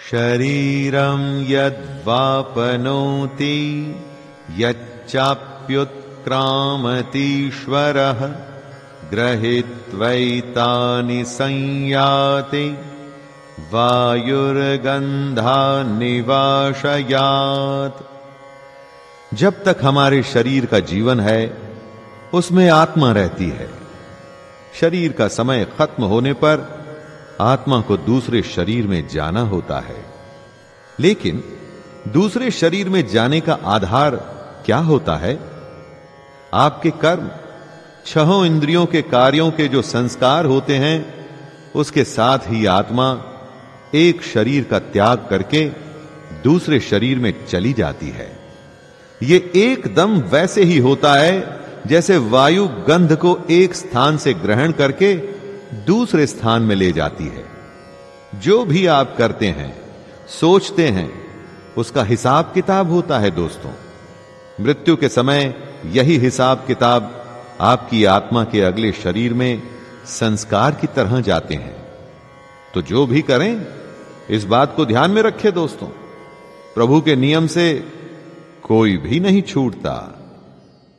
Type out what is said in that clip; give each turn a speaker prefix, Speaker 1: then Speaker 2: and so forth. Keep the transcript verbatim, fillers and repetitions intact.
Speaker 1: शरीरं यद्वापनोति यच्चाप्युत्क्रामतीश्वरः गृहीत्वैतानि संयाति वायुर्गन्धान्निवाशयात्। जब तक हमारे शरीर का जीवन है उसमें आत्मा रहती है। शरीर का समय खत्म होने पर आत्मा को दूसरे शरीर में जाना होता है। लेकिन दूसरे शरीर में जाने का आधार क्या होता है? आपके कर्म, छहों इंद्रियों के कार्यों के जो संस्कार होते हैं, उसके साथ ही आत्मा एक शरीर का त्याग करके दूसरे शरीर में चली जाती है। ये एकदम वैसे ही होता है जैसे वायु गंध को एक स्थान से ग्रहण करके दूसरे स्थान में ले जाती है। जो भी आप करते हैं, सोचते हैं, उसका हिसाब किताब होता है दोस्तों। मृत्यु के समय यही हिसाब किताब आपकी आत्मा के अगले शरीर में संस्कार की तरह जाते हैं। तो जो भी करें, इस बात को ध्यान में रखें दोस्तों, प्रभु के नियम से कोई भी नहीं छूटता।